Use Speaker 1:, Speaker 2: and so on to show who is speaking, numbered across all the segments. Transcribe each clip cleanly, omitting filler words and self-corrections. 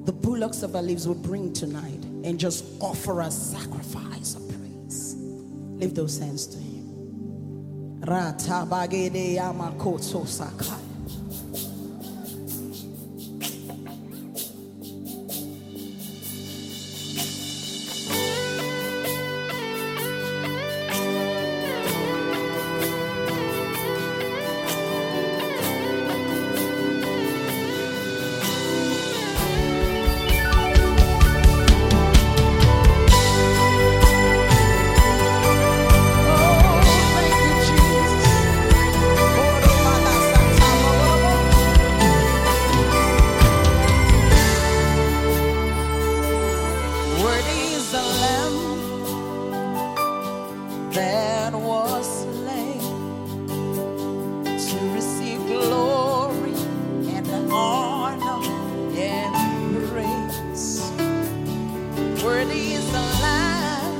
Speaker 1: the bullocks of our lives would bring tonight and just offer a sacrifice of praise. Lift those hands to him. Ratabagede yamakoto sakai.
Speaker 2: That was slain to receive glory and honor and praise. Worthy is the Lamb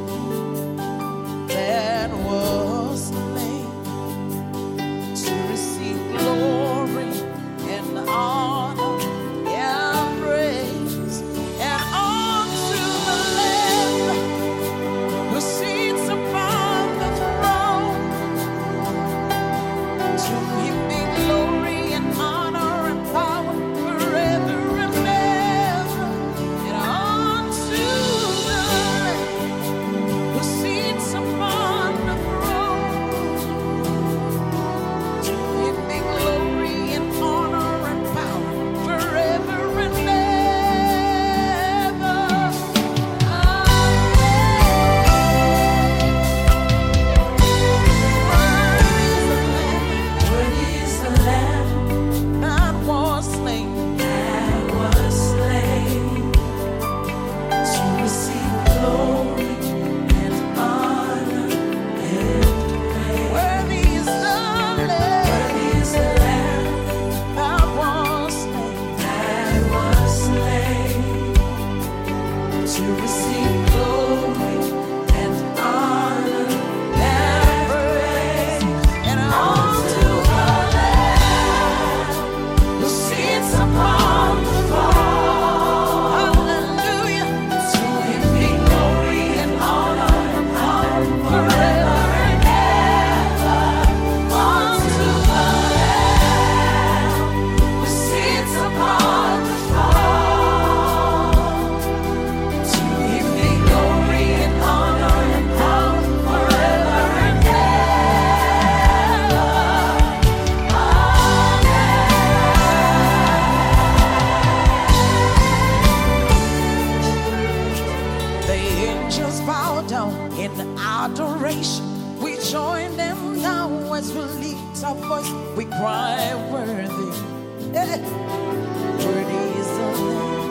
Speaker 2: that was slain to receive glory and honor and praise. And unto the Lamb who sits upon the throne, to him be glory and honor and power forever and ever. And unto the Lamb who sits upon the throne, to him be glory and honor and power forever and ever. Worthy is the Lamb that was slain to receive glory and honor and praise. Worthy is the Lamb that was slain to receive glory and honor and praise. And unto the Lamb who sits upon the throne, hallelujah, to him be glory and honor and power forever and ever. Unto the Lamb who sits upon the throne, to him be glory and honor and power forever and ever. The angels bow down in adoration. We join them now as we lift our voice. We cry, worthy, worthy is the Lamb.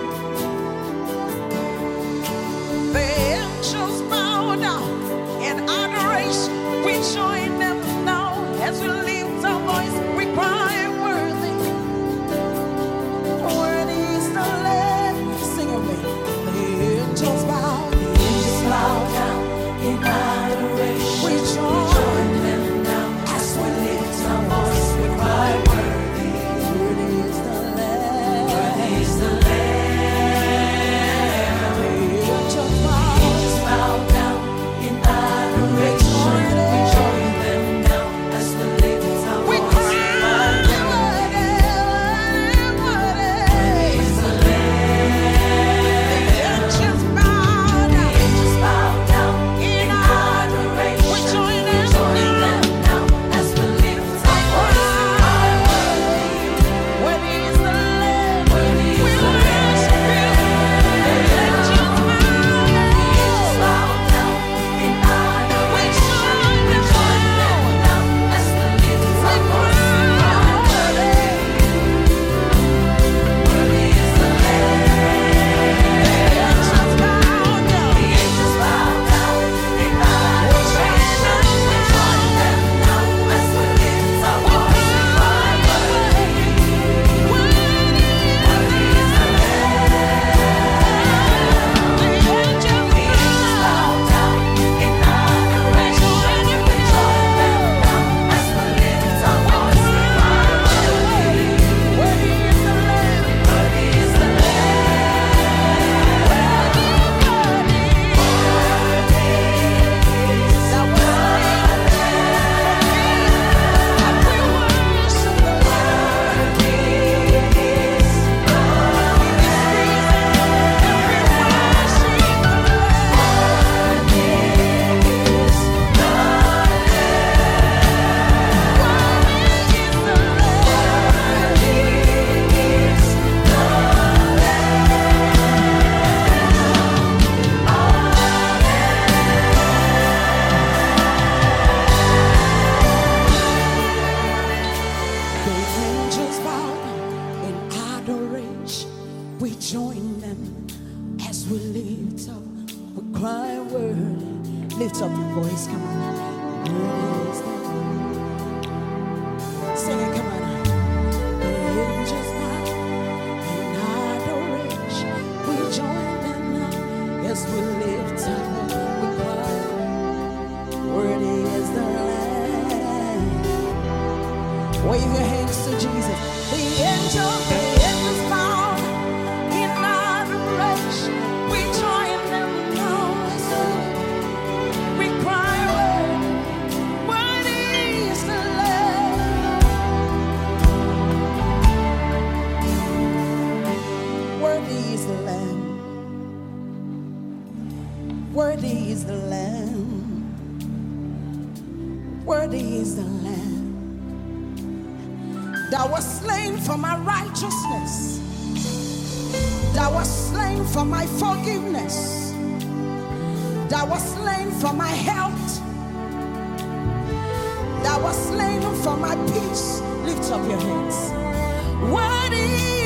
Speaker 2: The angels bow down in adoration. We join them now as we lift our voice. We cry, worthy, worthy is the Lamb. Sing with me. The angels bow down in adoration. We join them now as we lift our voice. We cry, worthy, worthy is the Lamb.
Speaker 1: we join them as we lift up, we cry worthy. Lift up your voice, come on. Worthy is the Lamb. Sing it, come on. The angels bow in adoration. We join them now as we lift up, we cry. Worthy is the Lamb. Wave your hands to Jesus. The angels bow in adoration. We join them now as we cry. Worthy is the Lamb. Worthy is the Lamb. Worthy is the Lamb. Worthy is the Lamb that was slain for my righteousness, that was slain for my forgiveness, that was slain for my health, that was slain for my peace. Lift up your hands. Worthy